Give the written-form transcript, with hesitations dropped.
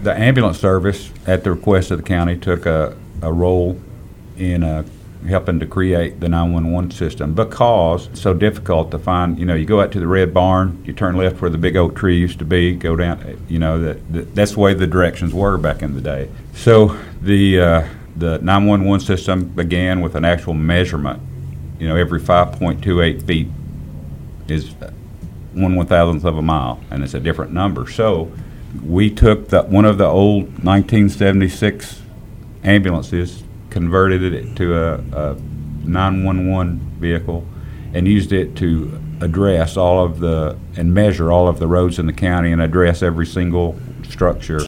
the ambulance service, at the request of the county, took a role in helping to create the 911 system, because it's so difficult to find. You go out to the Red Barn, you turn left where the big oak tree used to be, go down. That's the way the directions were back in the day. So the 911 system began with an actual measurement. Every 5.28 feet is 1/1000th of a mile, and it's a different number. So we took one of the old 1976 ambulances, converted it to a 911 vehicle, and used it to address and measure all of the roads in the county and address every single structure.